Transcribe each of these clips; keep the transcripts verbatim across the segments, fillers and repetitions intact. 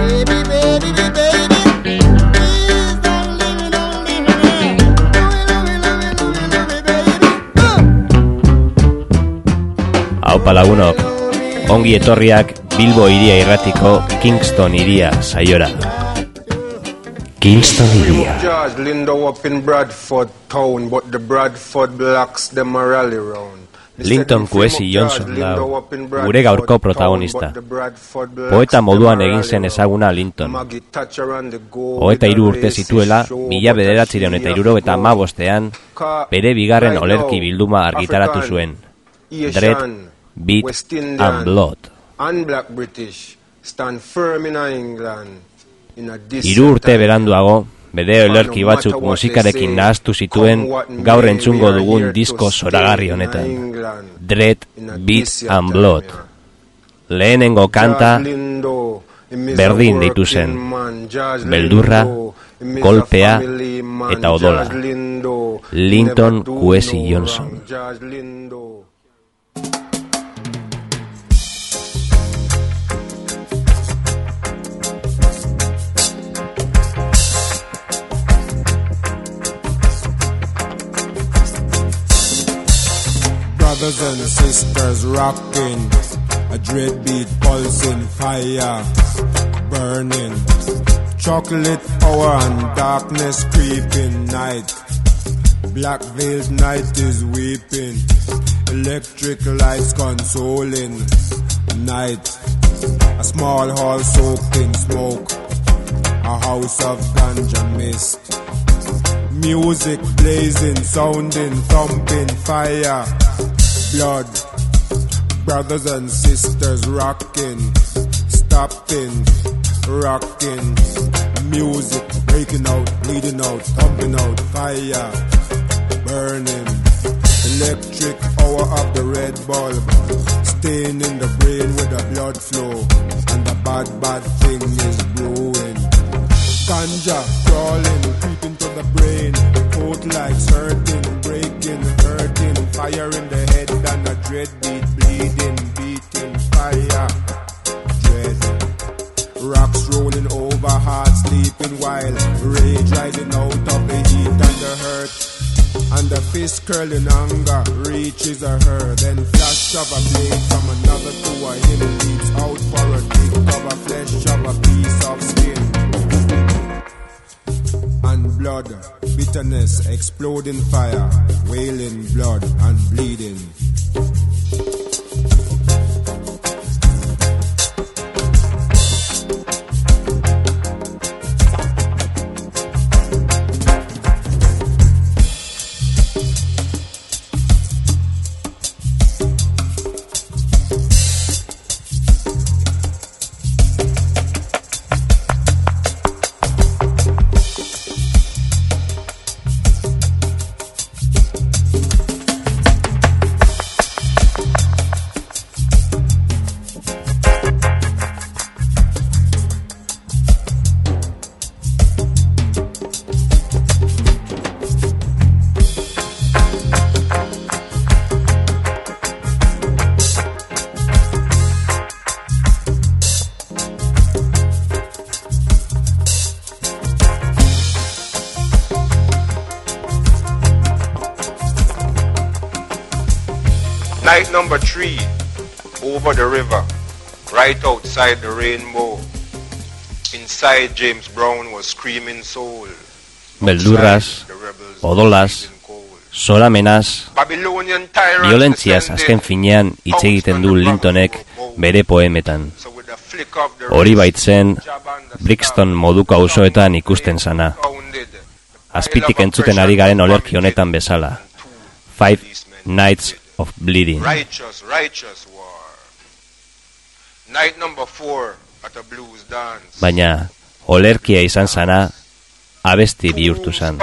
Baby, baby, baby, baby. Please don't leave me, don't leave me. Love me, love me, love me, love me, baby. Aupa lagunok, ongi etorriak Bilbo iria irratiko Kingston iria saiora. Kingston iria. George Lindo up in Bradford town, but the Bradford blacks them a rally round. Linton Kwesi Johnson da gure gaurko protagonista. Poeta moduan egin zen ezaguna Linton. Hogeita hiru urte zituela, mila bederatziehun eta hirurogeita hamabostean, bere bigarren olerki bilduma argitaratu zuen. Dread, Beat and Blood. Hiru urte beranduago, bere olerki batzuk musikarekin nahaztu zituen gaur entzungo dugun disko zoragarri honetan. Dread, Beat and Blood. Lehenengo kanta berdin deitu zen. Beldurra, kolpea eta odola. Linton Kwesi Johnson. Brothers and sisters rocking, a dread beat pulsing, fire burning, chocolate power and darkness creeping, night, black veiled night is weeping, electric lights consoling, night, a small hall soaked in smoke, a house of ganja mist, music blazing, sounding, thumping, fire, blood, brothers and sisters rocking, stopping, rocking, music breaking out, bleeding out, thumping out, fire, burning, electric hour of the red bulb, staining the brain with the blood flow, and the bad, bad thing is brewing. Ganja crawling, creeping to the brain, coat lights hurting, breaking, hurting, fire in the head and a dread beat, bleeding, beating, fire, dread. Rocks rolling over, heart sleeping while rage rising out of the heat and the hurt. And the fist curling anger reaches a her, then flash of a blade from another to a him leaps out for a dig of a flesh of a piece of skin. And blood, bitterness, exploding fire, wailing blood and bleeding. Night number three, over the river, right outside the rainbow. Inside James Brown was screaming soul. Beldurraz, odolas, solamenaz, violentziaz azken finean hitz egiten du Lintonek bere poemetan. Hori baitzen Brixton moduko auzoetan ikusten zana. Azpitik entzuten ari garen olerki honetan bezala. Five Nights of Bleeding. Righteous, righteous war. Night number four at a blues dance. Baina olerkia izan zana abesti bihurtu zan.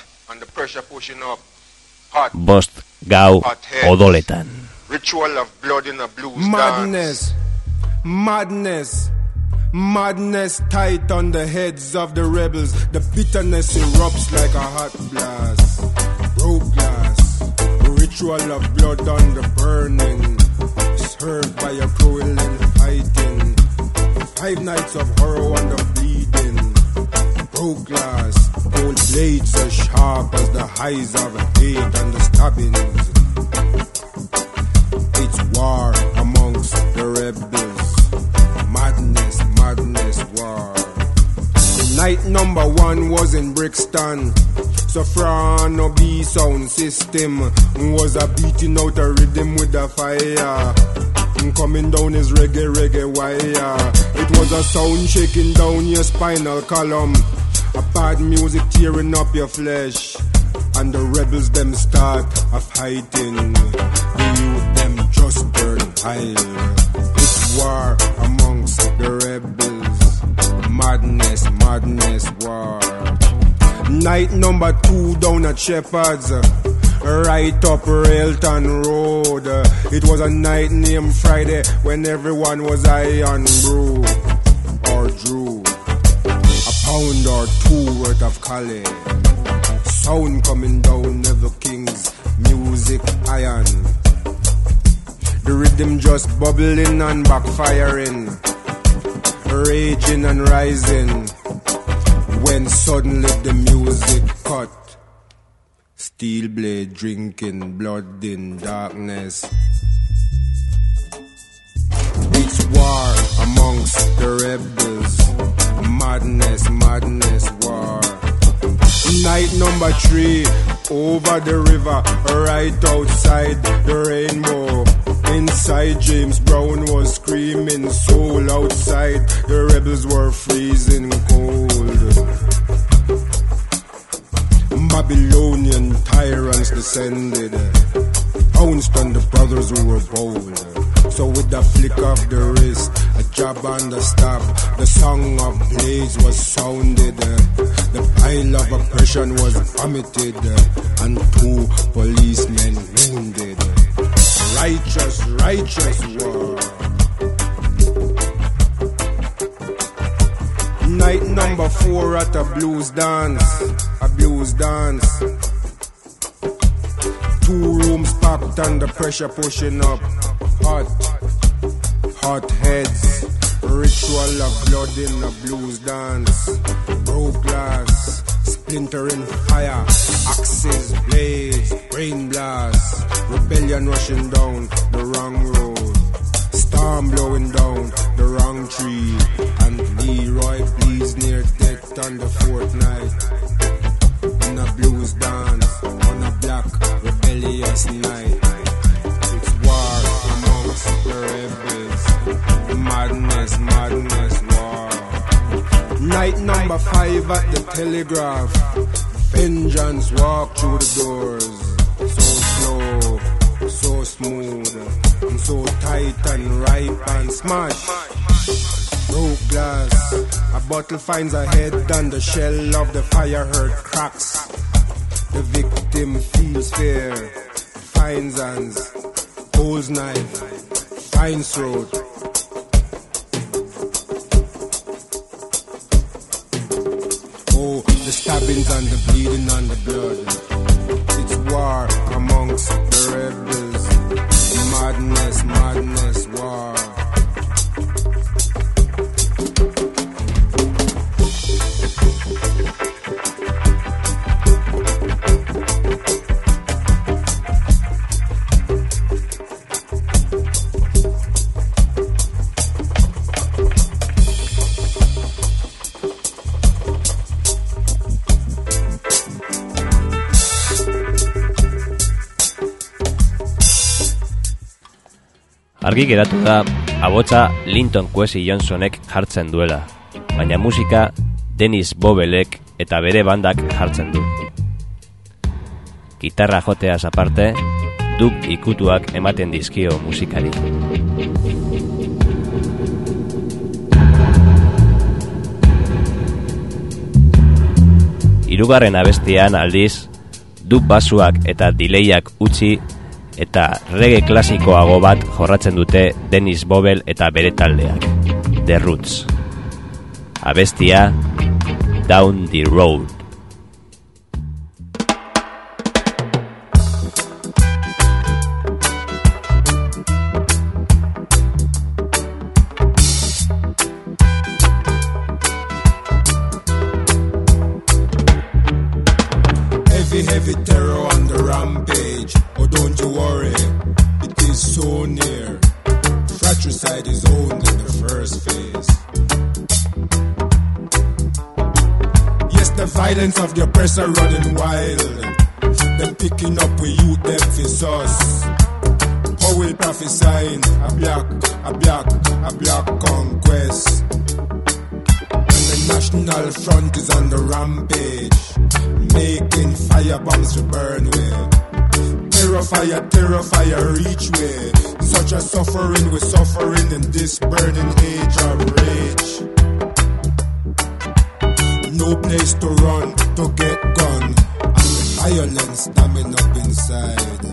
Bost gau odoletan. Ritual of blood in a blues Madness, dance. madness, madness tight on the heads of the rebels. The bitterness erupts like a hot blast. Broke glass, ritual of blood on the burning, served by a cruel and fighting. Five nights of horror and the bleeding. Broke glass, gold blades as sharp as the highs of hate and the stabbings. It's war amongst the rebels. Madness, madness, war. Night number one was in Brixton. Soprano B sound system was a beating out a rhythm with a fire. Coming down his reggae, reggae wire. It was a sound shaking down your spinal column. A bad music tearing up your flesh. And the rebels them start a fighting. The youth them just burn high. It's war amongst the rebels. Madness, madness, war. Night number two down at Shepherd's, right up Railton Road. It was a night named Friday when everyone was high on brew or drew. A pound or two worth of Cali. Sound coming down Neville King's music iron. The rhythm just bubbling and backfiring, raging and rising. When suddenly the music cut. Steel blade drinking blood in darkness. It's war amongst the rebels. Madness, madness, war. Night number three, over the river, right outside the rainbow. Inside James Brown was screaming soul. Outside the rebels were freezing cold. Babylonian tyrants descended, pounced on the brothers who were bold. So with the flick of the wrist, a jab and a stab, the song of blades was sounded. The pile of oppression was vomited, and two policemen wounded. Righteous, righteous war. Night number four at a blues dance, a blues dance. Two rooms packed and the pressure pushing up. Hot, hot heads. Ritual of blood in a blues dance. Broke glass, splintering fire. Axes, blades, brain blast. Rebellion rushing down the wrong road. Storm blowing down the wrong tree. And Leroy please near death on the fourth night. In a blues dance, on a black rebellious night. It's war amongst the rebels. Madness, madness, war. Night number five at the Telegraph. Vengeance walk through the doors. So slow, so smooth, and so tight and ripe and smash. Broke glass, a bottle finds a head and the shell of the fire hurt cracks. The victim feels fear, finds hands, holds knife, finds throat. Oh, the stabbings and the bleeding and the blood. It's war amongst the rebels. Madness, madness, war. Argi geratu da abotsa Linton Kwesi Johnsonek jartzen duela, baina musika Dennis Bobelek eta bere bandak jartzen du. Gitarra joteaz aparte, dub ikutuak ematen dizkio musikari. Hirugarren abestian aldiz, dub basuak eta delayak utzi eta reggae klasikoago bat jorratzen dute Dennis Bobel eta bere taldeak, The Roots. Abestia Down the Road. heavy terror on the rampage. Oh, don't you worry, it is so near. Fratricide is only the first phase. Yes, the violence of the oppressor running wild. Them picking up with youth, them for us. How will prophesying a black, a black, a black conquest. And the National Front is on the rampage, making fire bombs to burn with. Terror fire, terror fire, reach way. Such a suffering, we're suffering in this burning age of rage. No place to run, to get gone, and the violence stamming up inside.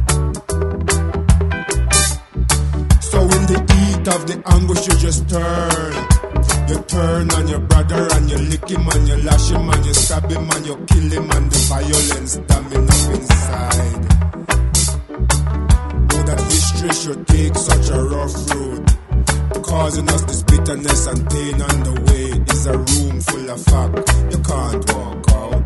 So in the heat of the anguish you just turn. You turn on your brother and you lick him and you lash him and you stab him and you kill him and the violence stamming up inside. Know that history should take such a rough road, causing us this bitterness and pain on the way. Is a room full of fact, you can't walk out.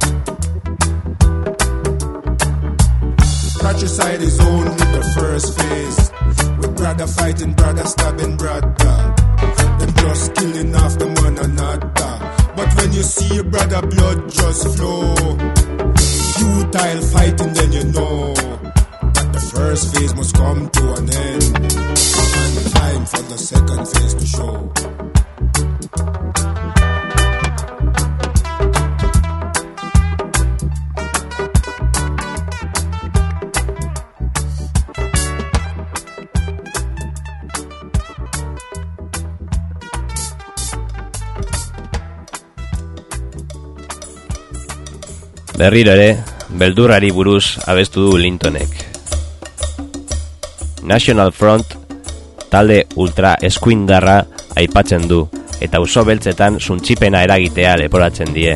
Fratricide is only the first phase. With brother fighting, brother stabbing brother. Them just killing off them one another. But when you see your brother blood just flow, futile fighting, then you know that the first phase must come to an end, and time for the second phase to show. Berriro ere, beldurrari buruz abestu du Lintonek. National Front talde ultra eskuindarra aipatzen du, eta auzo beltzetan suntsipena eragitea leporatzen die.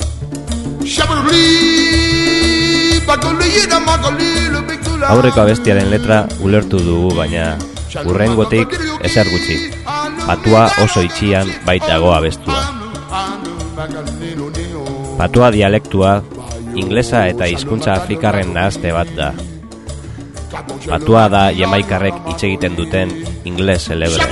Aurreko abestiaren letra ulertu dugu, baina hurrengotik ezer gutxi. Patua oso itxian baitago abestua. Patua dialektua inglesa eta hizkuntza afrikarren nahazte bat da. Patua da jamaikarrek hitz egiten duten ingles celebrea.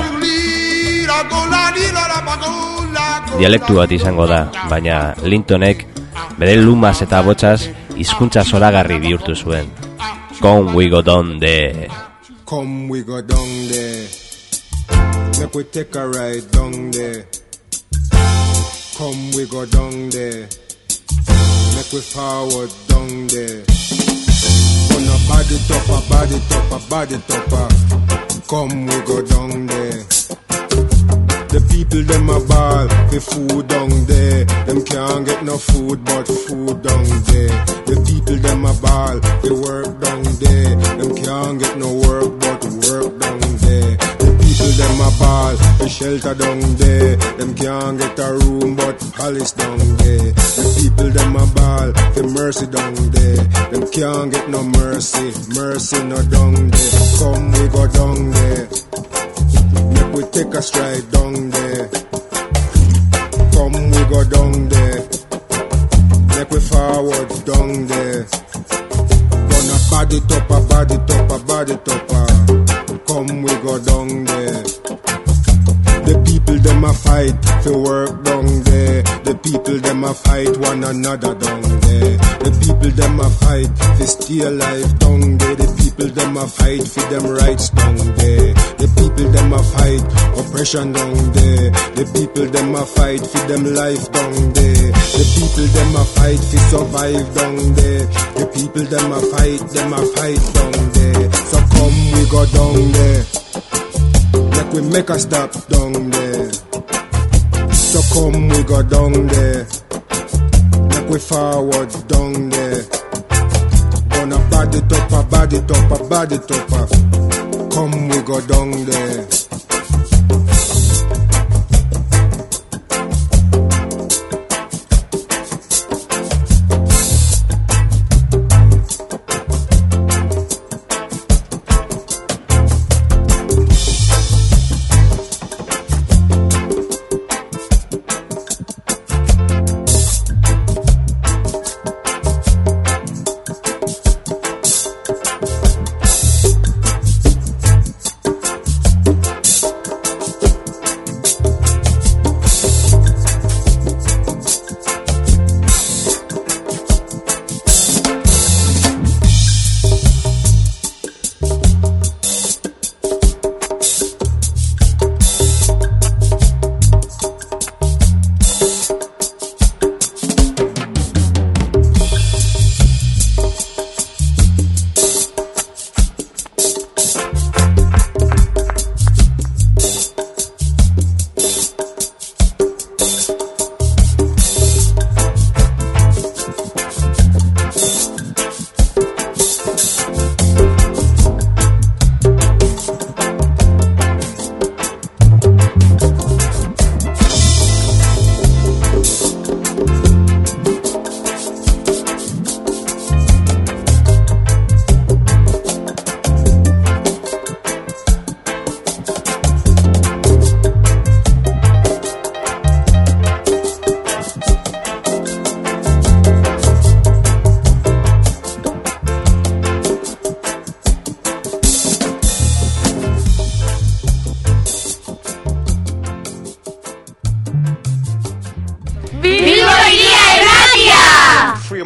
Dialektu bat izango da, baina Lintonek bere lumaz eta botzaz hizkuntza zoragarri bihurtu zuen. Come we go down there. Come we go down there. Make we take a ride down there. Come we go down there. Make we forward down there. Gonna body topper, body topper, body topper. Come we go down there. The people them a ball, the food down there. Them can't get no food but food down there. The people them a ball, the work down there. Them can't get no work but work down there. The people them a ball, the shelter down there. Them can't get a room but palace down there. The people them a ball, the mercy down there. Them can't get no mercy, mercy no down there. Come we go down there. Make we take a stride down there. Come we go down there. Make we forward down there. Gonna body topper, body topper, body topper. Come we go down there. The people them a fight for work down there. The people them a fight one another down there. The people them a fight for stay alive down there. The people them a fight for them rights down there. The people them a fight oppression down there. The people them a fight for them life down there. The people them a fight for survive down there. The people them a fight, them a fight down there. So come we go down there. Like we make a stop down there. So come we go down there. Like we forward down there. Gonna body topper, body topper, body topper. Come we go down there.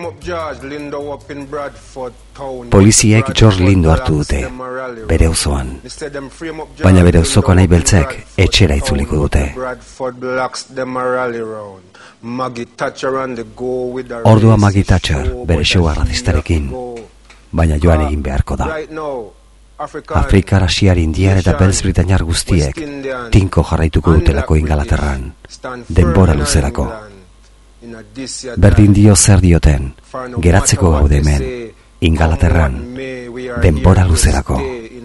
Poliziek George Lindo hartu dute, bere auzoan. Baina bere auzoko nahi beltzek etxera itzuliko dute. Ordua Maggie Thatcher bere show arrazistarekin, baina joan egin beharko da. Afrikar, Asiar, Indiar eta Belz Britainiar guztiek tinko jarraituko dutelako Ingalaterran, denbora luzerako. Berdin dio zer dioten, geratzeko gaude hemen, Ingalaterran, denbora luzerako.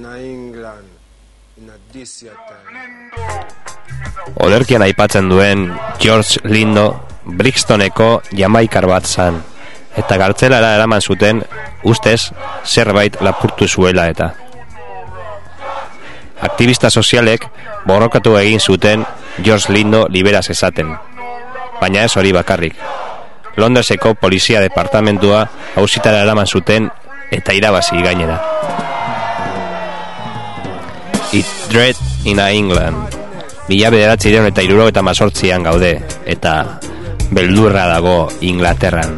Olerkian aipatzen duen George Lindo Brixtoneko jamaikar bat zan, eta gartzelara eraman zuten ustez zerbait lapurtu zuela eta. Aktivista sozialek borrokatu egin zuten George Lindo liberaz esaten, baina ez hori bakarrik. Londreseko polizia departamentua auzitara eraman zuten eta irabazi gainera. It Dread in England. Mila bederatzireun eta hiruro eta mazortzian gaude, eta beldurra dago Inglaterran.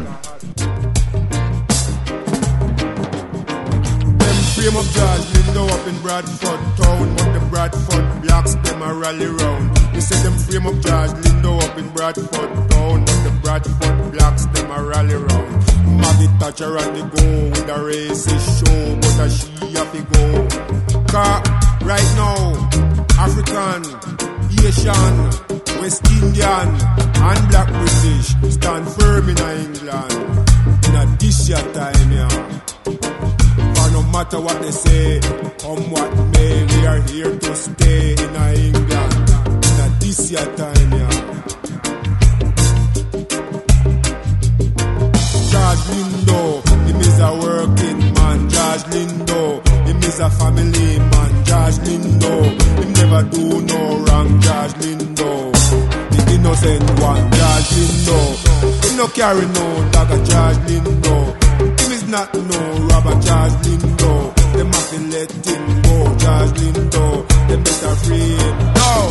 Frame of George Lindo up in Bradford town, but the Bradford blacks them a rally round. They say them frame of George Lindo up in Bradford town, but the Bradford blacks them a rally round. Maggie Thatcher and the go with a racist show, but a she have to go. Cause right now, African, Asian, West Indian and Black British stand firm in England. In a this year time, yeah. No matter what they say, come what may, we are here to stay in England, in a this year time, yeah. George Lindo, him is a working man. George Lindo, him is a family man. George Lindo, him never do no wrong. George Lindo, the innocent one. George Lindo, him no carry no dagger. George Lindo, not no robber. George Lindo, them have to let him go. George Lindo, them better free him. No.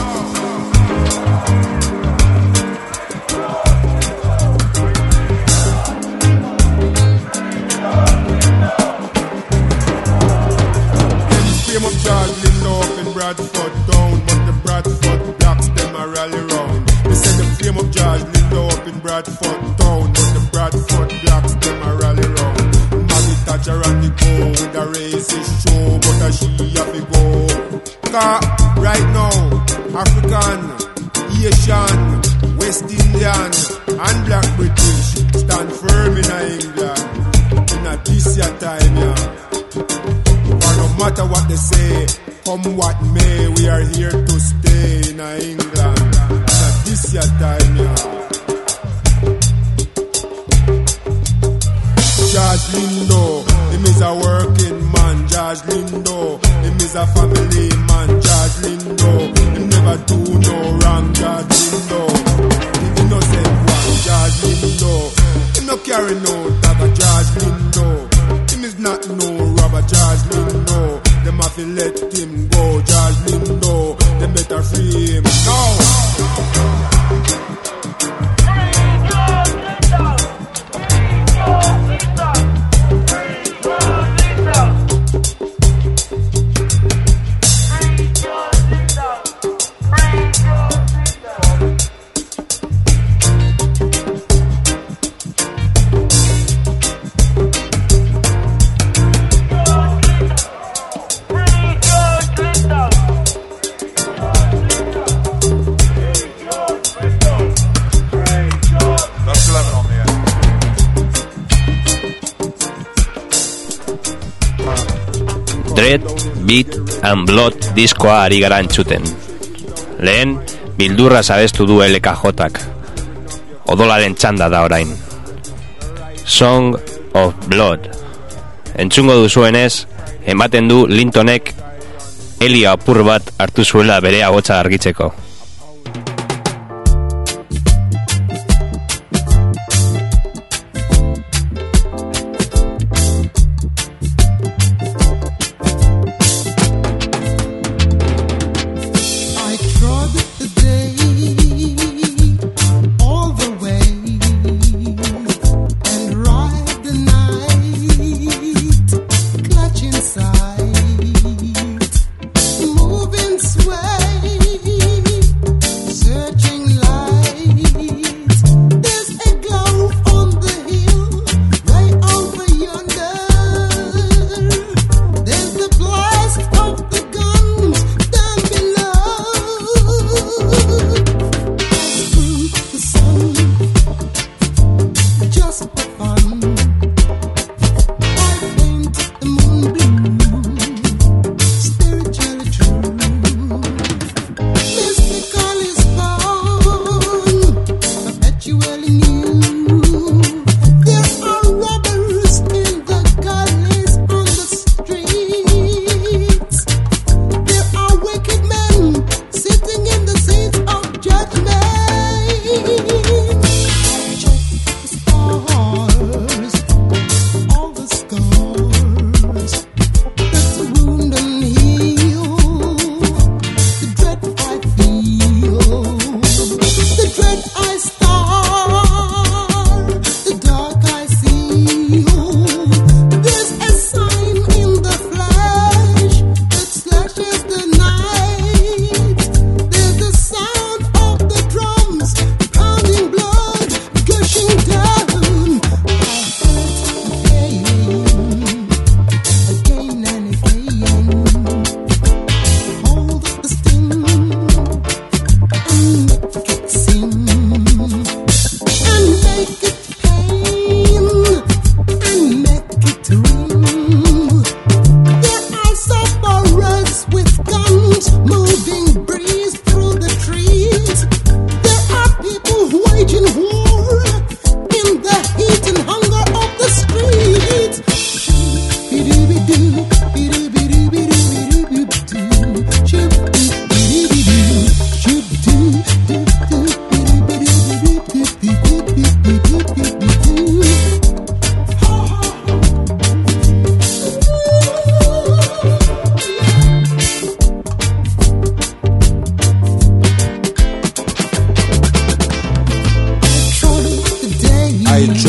Them frame up George Lindo up in Bradford town, but the Bradford blacks them a rally round. They say them frame up George Lindo up in Bradford town, but the Bradford blacks them a rally round. Thatcher and the go with a racist show, but a she have to go. Cause right now, African, Asian, West Indian and Black British stand firm in England in a this year time, yeah. For no matter what they say, come what may, we are here to stay in England in a this year time, yeah. George Lindo, him is a working man. George Lindo, him is a family man. George Lindo, him never do no wrong. George Lindo, the innocent one. George Lindo, him no carry no dagger. George Lindo, him is not no robber. George Lindo, them have to let him go. George Lindo, them better free him now. Dread, Beat and Blood diskoa ari gara entzuten. Lehen, bildurra zabestu du L K J-ak. Odolaren txanda da orain. Song of Blood. Entzungo duzuenez, ematen du Lintonek helia apur bat hartu zuela bere ahotsa argitzeko. And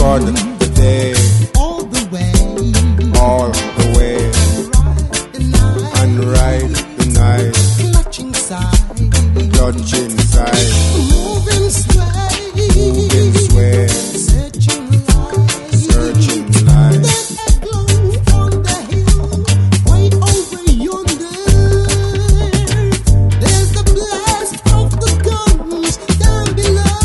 trod the day, all the way, all the way, and ride the night, clutching side, clutching side, moving sway, moving sway, searching light, searching light. there's a glow on the hill, way over yonder. There's the blast of the guns down below.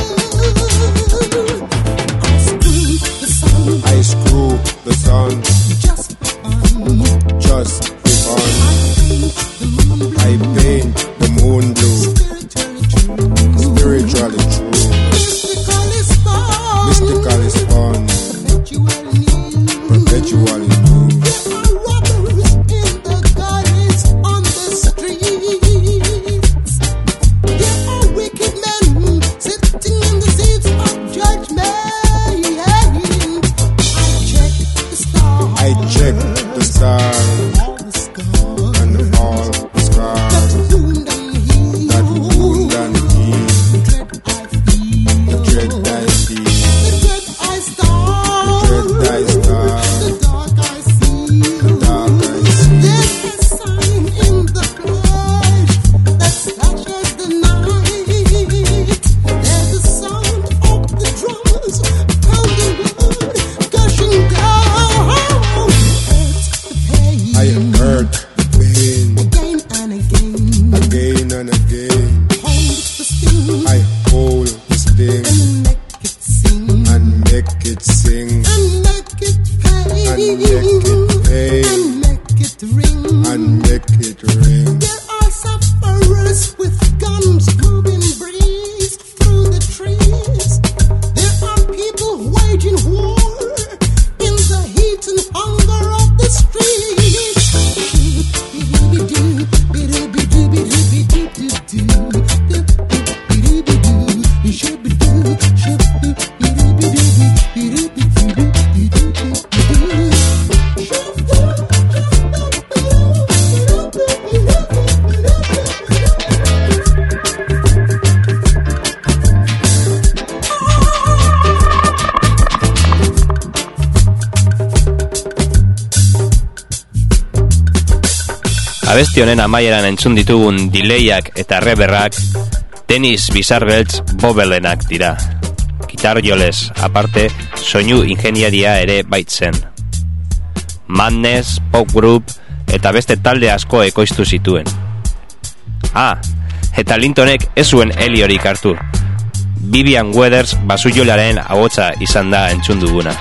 I screw the sun I screw the sun just for fun. just for fun. I paint the moon I paint the moon blue, spiritually true. spiritually true. Mystical is fun, Mystical is fun, perpetually new. perpetually new. There are robbers in the gardens on the streets. There are wicked men sitting in the seats of judgment. I check the stars, I check the stars all the scars, and all the scars that wound and heal. that wound and heal. The dread I feel, The dread I feel, the dread I start, the dread I start, the dark I see. the dark I see. There's a sign in the flesh that slashes the night. There's the sound of the drums pounding blood, gushing down. Hurts the pain I hurt the pain again and again. again and again. Hold the sting I hold the sting and make it sing and make it sing and make it pay and make it pay and make it ring. and make it ring. There are sufferers with guns moving breeze through the trees. There are people waging war in the heat and hunger of the streets. Abesti honen amaieran entzun ditugun delayak eta reverrak Dennis Bizarreltz Bobelenak dira. Gitar jolez, aparte, soinu ingeniaria ere baitzen. Madness, pop group eta beste talde asko ekoiztu zituen. Ah, eta Lintonek ez zuen heliorik hartu. Vivian Weathers basujolaren ahotsa izan da entzun duguna.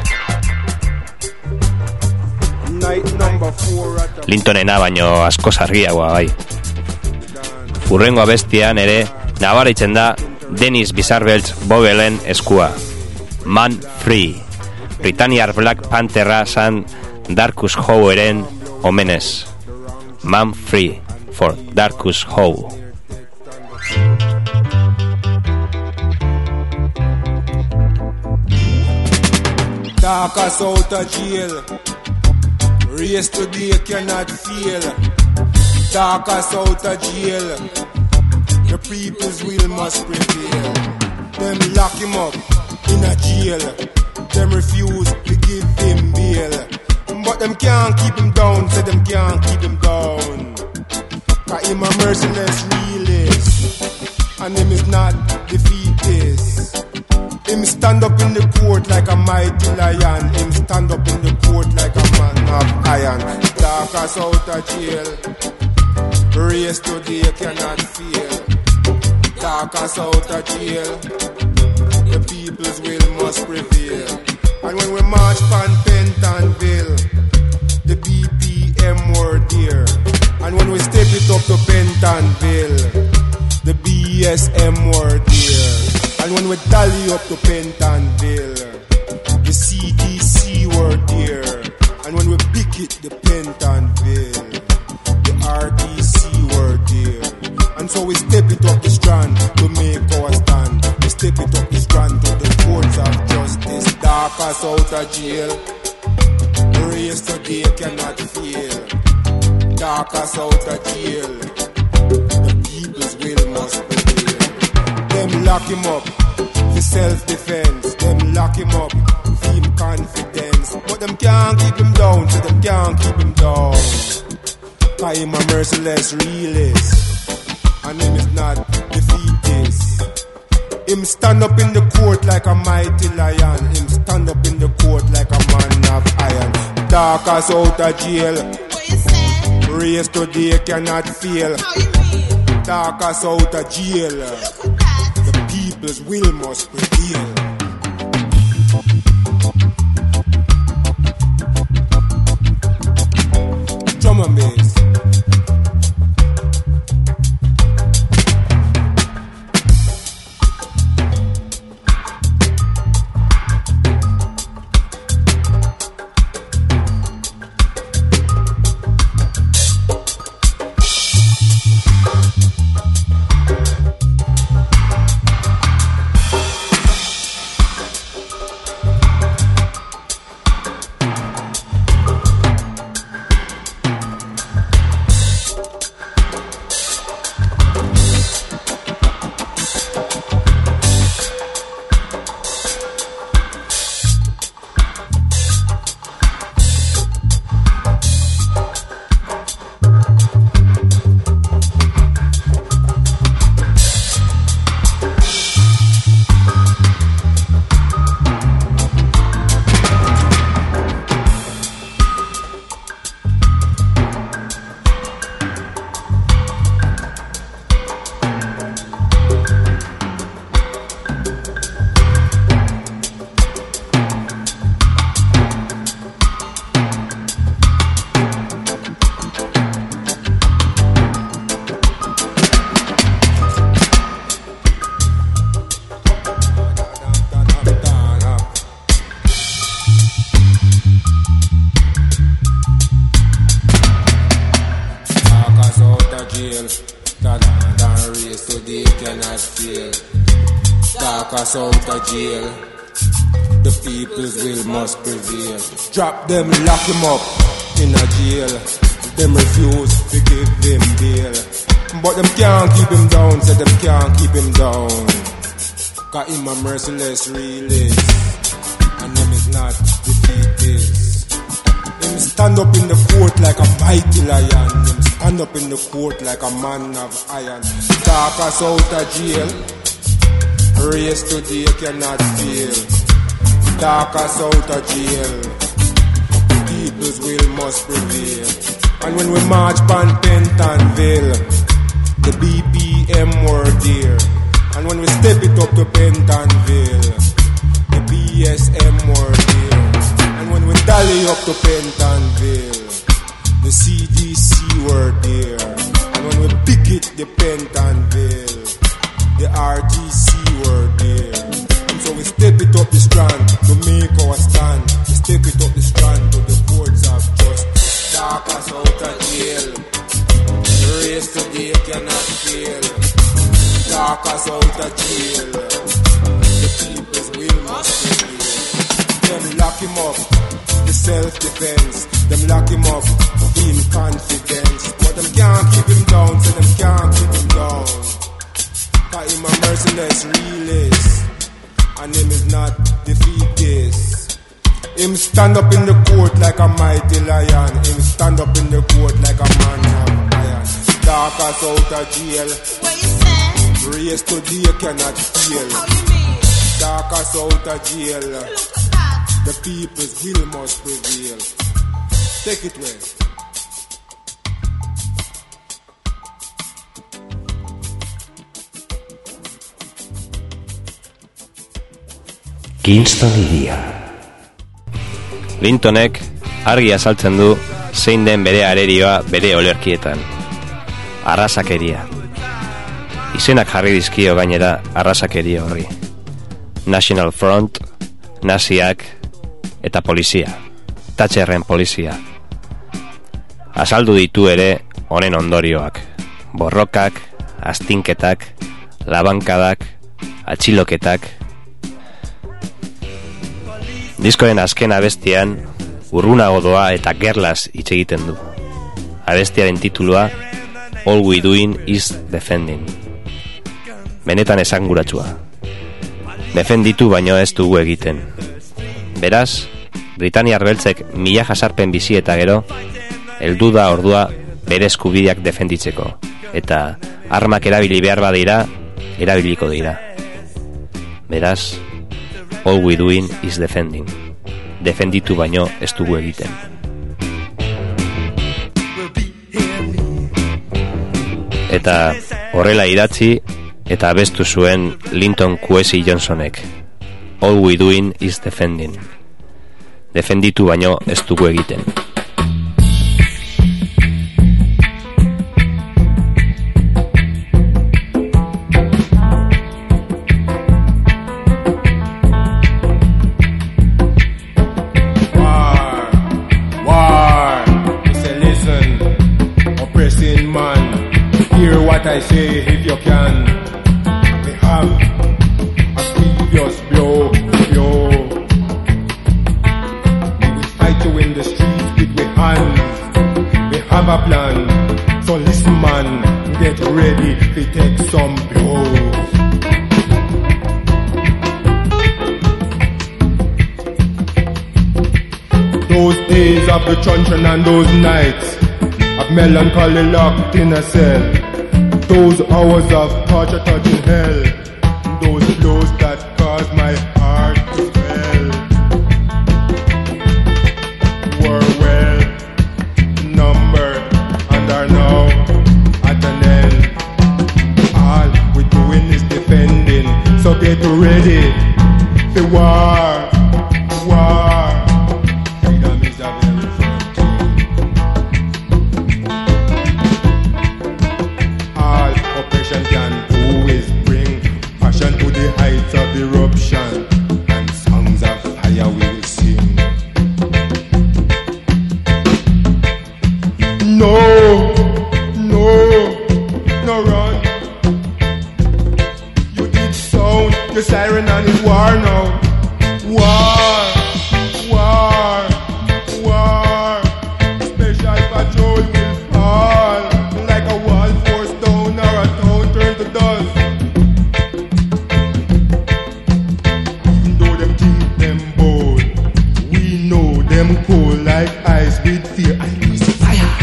Lintonena baino asko sarriagoa bai. Urrengo abestian ere nabaritzen da Dennis Bizarreltz Bobelen eskua. Man Free, Britaniar Black Pantherra zan Darkus Howe-eren omenez. Man Free for Darkus Howe. Dark us out of jail. Race today cannot fail. Dark us out of jail. The people's will must prevail. Them lock him up in a jail. Them refuse to give him bail. But them can't keep him down. Say them can't keep him down. Cause him a merciless realist. And him is not defeatist. Him stand up in the court like a mighty lion. Him stand up in the court like a man of iron. Dark us out of jail. Race today cannot fail. Dark us out of jail. The people's will must prevail. And when we march pan Pentonville, the B P M were there. And when we step it up to Pentonville, the B S M were there. And when we tally up to Pentonville, the C D C were there. And when we pick it, the Pentonville, the R D C were there. And so we step it up the strand to make our stand. We step it up the strand to the courts of justice. Dark us out of jail. The race today cannot fail. Dark us out of jail. The people's will must prevail. Them lock him up for self-defense. Them lock him up, feel him confidence. But them can't keep him down, so them can't keep him down. Cause him a merciless realist, and him is not defeatist. Him stand up in the court like a mighty lion. Him stand up in the court like a man of iron. Dark as out of jail. What you say? Race today cannot fail. How you mean? Dark as out of jail. Look at that. The people's will must prevail. Drum and bass. Out of jail, the people's will must prevail. Drop them, lock him up in a jail. Them refuse to give him bail, but them can't keep him down. Say them can't keep him down. Cause him a merciless realist, and him is not defeatist. Him stand up in the court like a mighty lion. Him stand up in the court like a man of iron. Talk us out of jail. Race today cannot fail. Dark us out of jail. People's will must prevail. And when we march pan Pentonville, the B P M were there. And when we step it up to Pentonville, the B S M were there. And when we dally up to Pentonville, the C D C were there. And when we pick it the Pentonville, the R T C were there. And so we step it up the strand to make our stand. We step it up the strand to the courts of justice. Dark us out of jail. The race today cannot fail. Dark us out of jail. The people's will must prevail. Them lock him up, the self-defense. Them lock him up, in confidence. But them can't keep him down, so them can't keep him down. Cause him a merciless realist, and him is not defeatist. Him stand up in the court like a mighty lion. Him stand up in the court like a man of iron. Dark us out of jail. What you say? Race today cannot fail. How you mean? Dark us out of jail. Look at that. The people's will must prevail. Take it away. Kingston iria. Lintonek argi azaltzen du zein den bere arerioa bere olerkietan. Arrasakeria. Izenak jarri dizkio gainera arrasakeria horri. National Front, naziak eta polizia. Thatcherren polizia. Azaldu ditu ere honen ondorioak. Borrokak, astinketak, labankadak, atxiloketak. Diskoen azken abestian urrunago doa eta gerlaz hitz egiten du. Abestiaren titulua All We Doing Is Defending. Benetan esanguratsua. defenditu baino ez dugu egiten. Beraz, Britaniar beltzek mila jasarpen bizi eta gero, heldu da ordua bere eskubideak defenditzeko, eta armak erabili behar badira, erabiliko dira. Beraz, all we doing is defending. Defenditu baino ez dugu egiten. Eta horrela idatzi eta abestu zuen Linton Kwesi Johnsonek. All we doing is defending. Defenditu baino ez dugu egiten. I say if you can, we have a previous blow, blow. We will fight you in the streets with we hands. We have a plan, so listen man, get ready to take some blows. Those days of the truncheon and those nights of melancholy locked in a cell. Those hours of torture touching hell, those blows that caused my heart to swell, were well numbered and are now at an end. All we're doing is defending, so get ready. The war, war. Freedom is a very firm thing. Oppression can do is bring passion to the heights of eruption, and songs of fire we will sing. No, no, no run. You did sound your siren and it's war now. War, war, war. Special patrol will fall like a wall force down or a town turned to dust. Though them think them bold, we know them cold like ice with fear and with fire.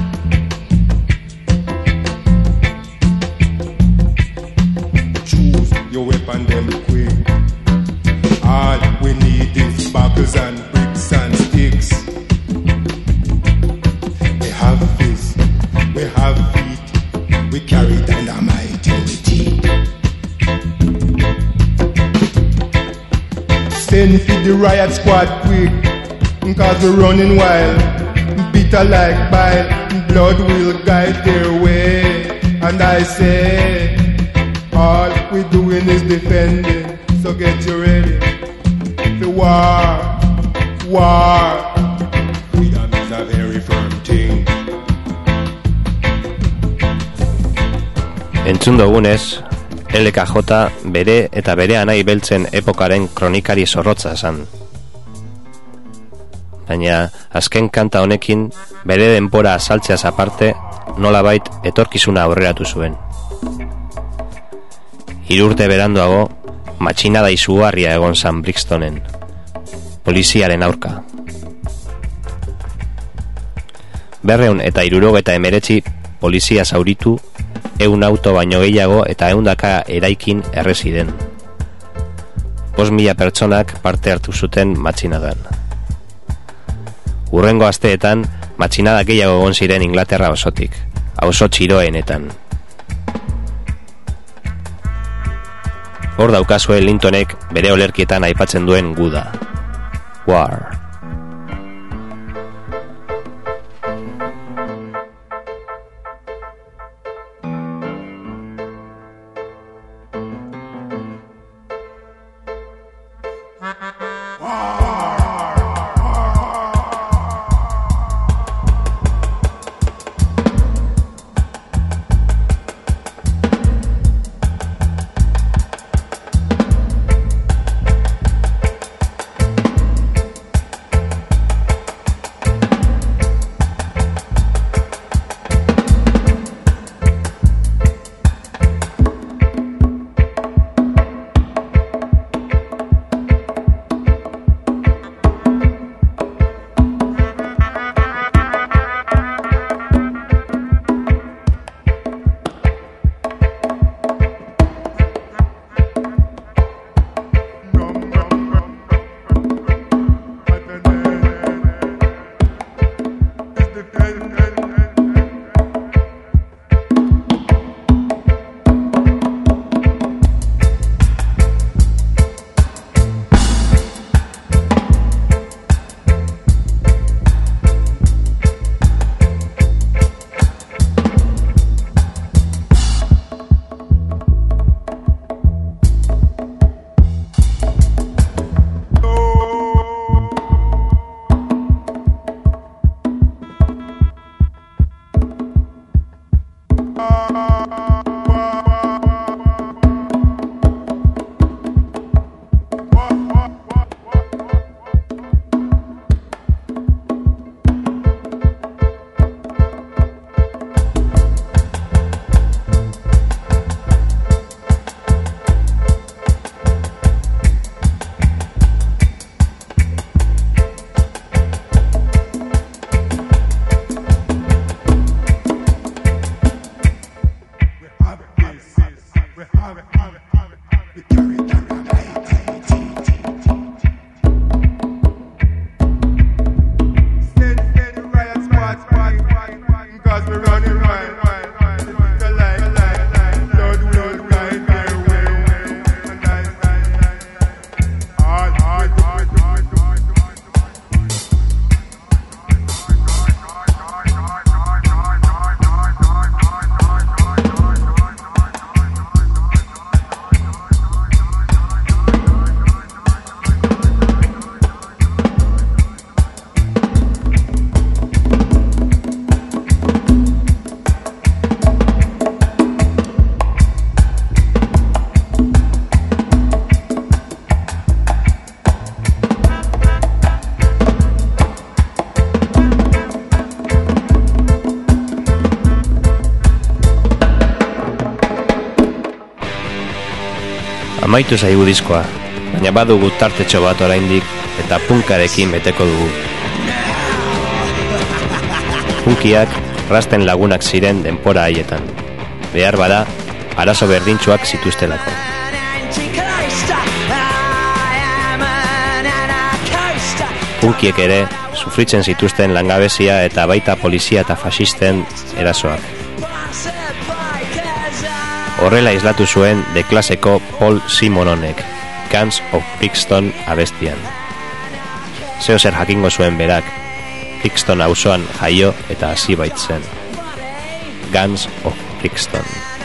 Choose your weapon them quick. All we need is buckles and bricks and sticks. We have fists, we have feet, we carry dynamite in the teeth. Send for the riot squad quick, cause we're running wild. Bitter like bile, blood will guide their way. And I say, all we're doing is defending, so get you ready. The war, war. Freedom is a very firm thing. Entzun dugunez, L K J bere eta bere anai beltzen epokaren kronikari zorrotza esan. Baina azken kanta honekin bere denbora azaltzeaz aparte nolabait etorkizuna aurreratu zuen. Hiru urte beranduago matxinada izugarria egon zan Brixtonen, poliziaren aurka. Berreun eta hirurogeta emeretzi polizia zauritu, eun auto baino gehiago eta eundaka eraikin erreziren. Bost mila pertsonak parte hartu zuten matxinadan. Hurrengo asteetan, matxinada gehiago egon ziren Inglaterra osotik, auzo txiroenetan. Hor daukazue Lintonek bere olerkietan aipatzen duen guda. War. Amaitu zaigu diskoa, baina badugu tartetxo bat oraindik eta punkarekin beteko dugu. Punkiak rasten lagunak ziren denpora haietan. Behar bada, arazo berdintsuak zituztelako. Punkiek ere sufritzen zituzten langabezia eta baita polizia eta fasisten erasoak. Horrela islatu zuen de klaseko Paul Simononek, Guns of Brixton abestian. Zeo zer jakingo zuen berak, Brixton auzoan jaio eta hasi baitzen. Guns of Brixton,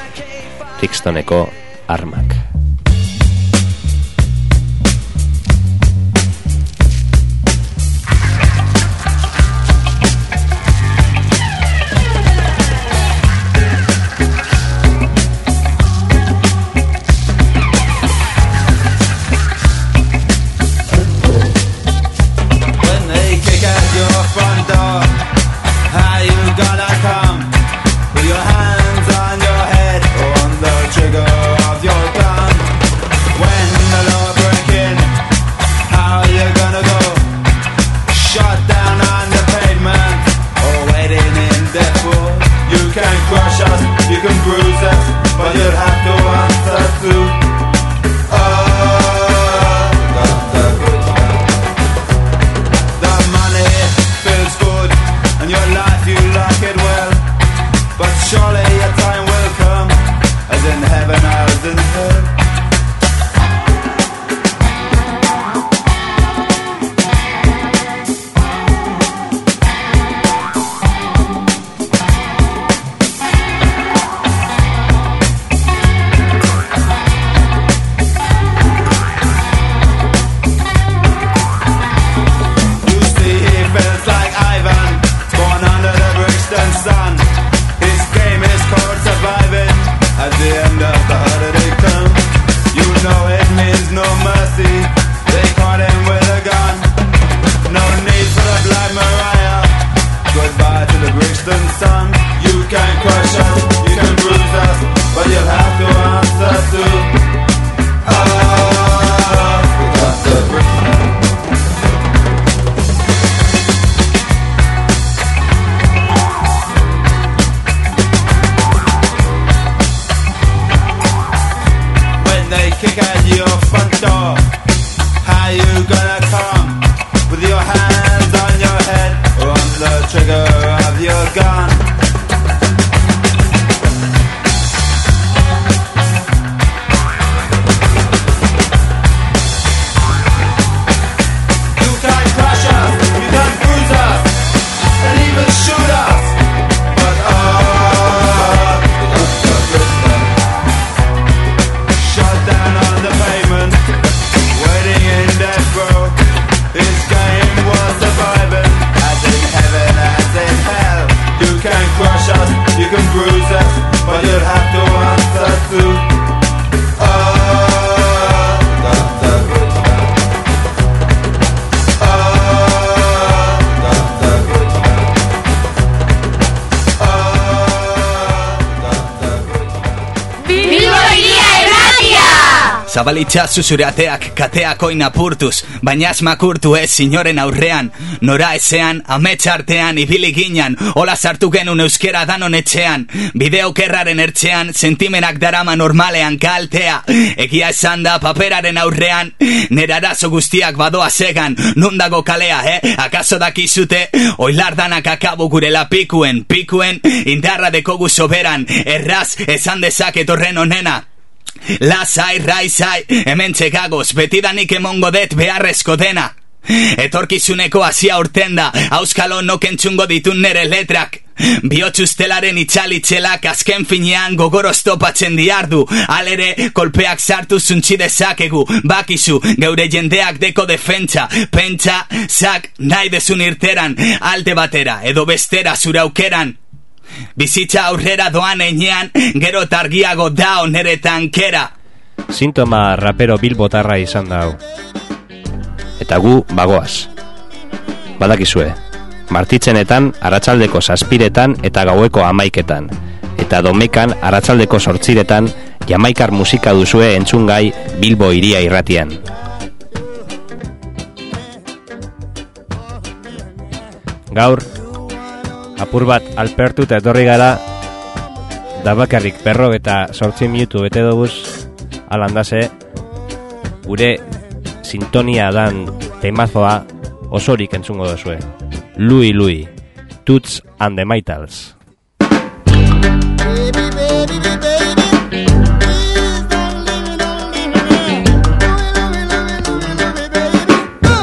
Brixtoneko armak. Shut down on the Zabalitzazu zure ateak kateak oin apurtuz, baina asmakurtu ez inoren aurrean, nora ezean, amets artean, ibili ginan, hola sartu genuen euskera danon etxean, bideo kerraren ertzean, sentimenak darama normalean kaltea, egia esan da paperaren aurrean, nera arazo guztiak badoa zegan, nundago kalea, eh? Akaso dakizute, oilardanak akabo gurela pikuen, pikuen, indarra dekogu soberan, erraz, esan dezaket horren onena. Lasai, raizai, hemen txegagoz, betidanik emongo det beharrezko dena. Etorkizuneko hasia urten da, auskalo nokentzungo ditun nere letrak. Biotxustelaren itxalitxelak azken finean gogoroz topatzen diardu. Alere, kolpeak sartu zuntzi dezakegu, bakizu, geure jendeak deko defentsa. Pentsa, zak, nahi dezun irteran, alde batera, edo bestera zure aukeran. Bizitza aurrera doan einean, gero targiago dao nere tankera. Sintoma rapero bilbotarra izan dau. Eta gu bagoaz. Badakizue, martitzenetan, aratzaldeko zazpiretan eta gaueko amaiketan. Eta domekan, aratzaldeko sortziretan, jamaikar musika duzue entzungai Bilbo iria irratian. Gaur, apur bat alpertu eta etorri gara, dabakarrik perro eta sortzi minutu bete doguz, alandase, gure sintonia dan temazoa osorik entzungo dozue. Louie Louie, Toots and the Maytals. Baby, baby, baby, please don't leave me, don't leave me. Louie, Louie, Louie, baby.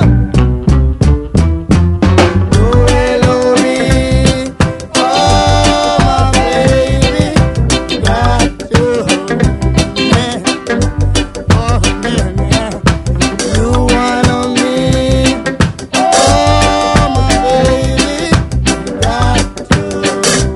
Louie, Louie, oh my baby, got to hold me, oh man, yeah. You want on me, oh my baby, got to hold me.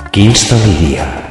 Kingston Lydia.